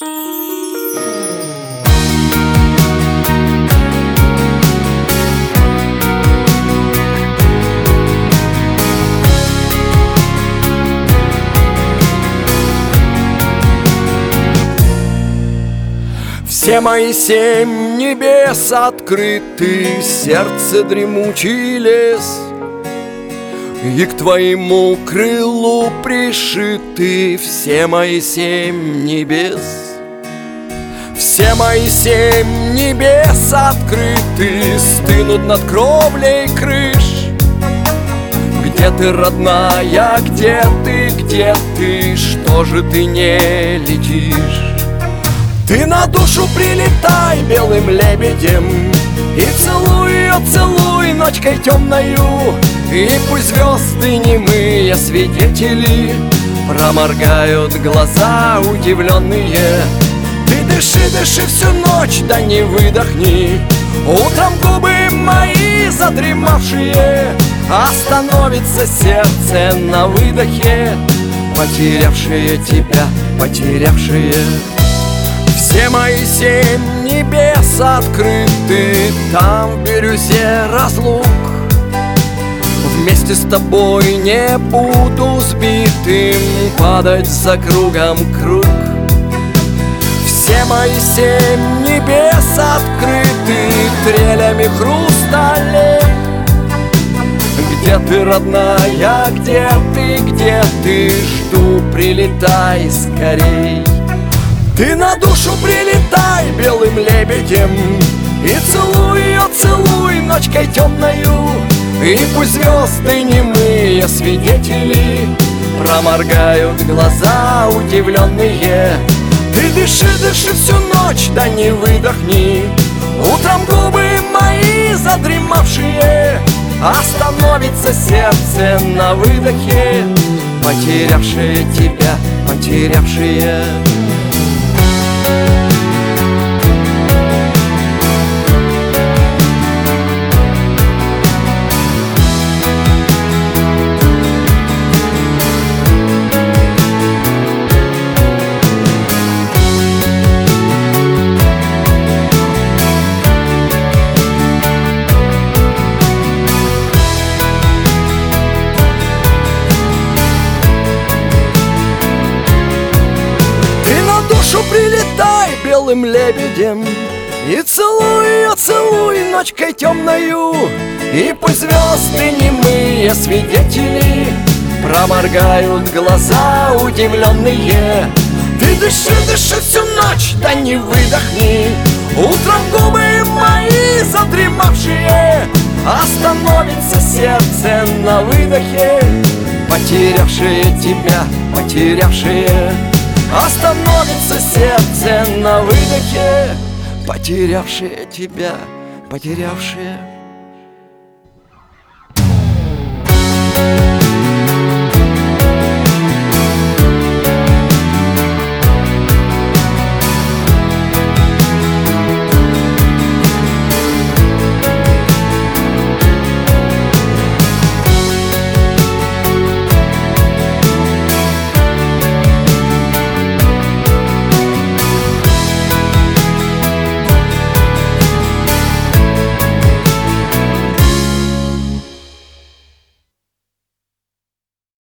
Все мои 7 небес открыты, сердце дремучий лес, и к твоему крылу пришиты все мои 7 небес. Все мои 7 небес открыты, стынут над кровлей крыш. Где ты, родная, где ты, что же ты не летишь? Ты на душу прилетай белым лебедем и целуй ее, целуй ночкой темною, и пусть звезды немые свидетели проморгают глаза удивленные. Ты дыши, дыши всю ночь, да не выдохни. Утром губы мои задремавшие, остановится сердце на выдохе, потерявшие тебя, потерявшие. Все мои 7 небес открыты, там в бирюзе разлук. Вместе с тобой не буду сбитым падать за кругом круг. Все мои 7 небес открыты трелями хрусталей. Где ты, родная, где ты, жду, прилетай скорей. Ты на душу прилетай белым лебедем и целуй ее, целуй ночкой темною, и пусть звезды немые свидетели проморгают глаза удивленные. Ты дыши, дыши всю ночь, да не выдохни. Утром губы мои задремавшие, остановится сердце на выдохе, потерявшие тебя, потерявшие. Прилетай белым лебедем и целуй ее, целуй ночкой темною, и пусть звезды немые свидетели проморгают глаза удивленные. Ты дыши, дыши всю ночь, да не выдохни. Утром губы мои задремавшие, остановится сердце на выдохе, потерявшие тебя, потерявшие. Остановится сердце на выдохе, потерявшие тебя, потерявшие.